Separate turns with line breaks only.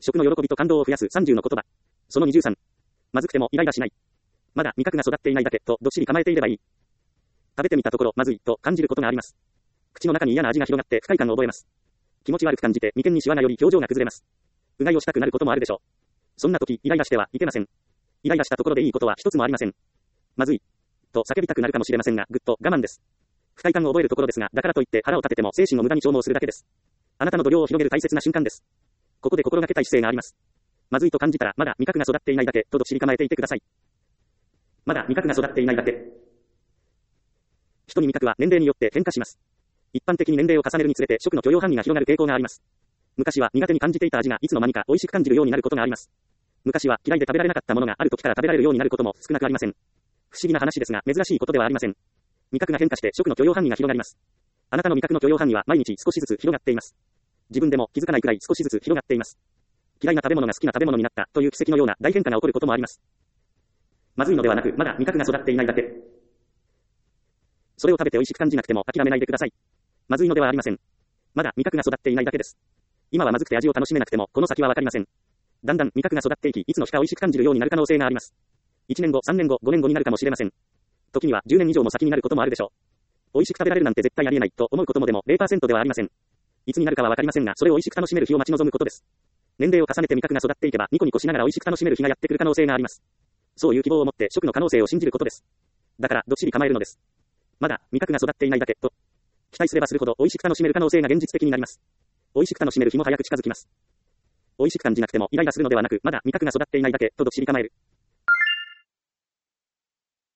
食の喜びと感動を増やす30の言葉。その23。まずくてもイライラしない。まだ味覚が育っていないだけとどっしり構えていればいい。食べてみたところまずいと感じることがあります。口の中に嫌な味が広がって不快感を覚えます。気持ち悪く感じて眉間にシワがより表情が崩れます。うがいをしたくなることもあるでしょう。そんな時イライラしてはいけません。イライラしたところでいいことは一つもありません。まずいと叫びたくなるかもしれませんが、ぐっと我慢です。不快感を覚えるところですが、だからといって腹を立てても精神を無駄に消耗するだけです。あなたの度量を広げる大切な瞬間です。ここで心がけたい姿勢があります。まずいと感じたら、まだ味覚が育っていないだけとどっしり構えていてください。まだ味覚が育っていないだけ。人に味覚は年齢によって変化します。一般的に年齢を重ねるにつれて食の許容範囲が広がる傾向があります。昔は苦手に感じていた味がいつの間にか美味しく感じるようになることがあります。昔は嫌いで食べられなかったものがある時から食べられるようになることも少なくありません。不思議な話ですが、珍しいことではありません。味覚が変化して食の許容範囲が広がります。あなたの味覚の許容範囲は毎日少しずつ広がっています。自分でも気づかないくらい少しずつ広がっています。嫌いな食べ物が好きな食べ物になったという奇跡のような大変化が起こることもあります。まずいのではなく、まだ味覚が育っていないだけ。それを食べて美味しく感じなくても諦めないでください。まずいのではありません。まだ味覚が育っていないだけです。今はまずくて味を楽しめなくても、この先はわかりません。だんだん味覚が育っていき、いつの日か美味しく感じるようになる可能性があります。1年後、3年後、5年後になるかもしれません。時には10年以上も先になることもあるでしょう。美味しく食べられるなんて絶対ありえないと思うこともでも 0% ではありません。いつになるかはわかりませんが、それを美味しく楽しめる日を待ち望むことです。年齢を重ねて味覚が育っていけば、ニコニコしながら美味しく楽しめる日がやってくる可能性があります。そういう希望を持って食の可能性を信じることです。だから、どっしり構えるのです。まだ味覚が育っていないだけと期待すればするほど美味しく楽しめる可能性が現実的になります。美味しく楽しめる日も早く近づきます。美味しく感じなくてもイライラするのではなく、まだ味覚が育っていないだけとどっしり構える。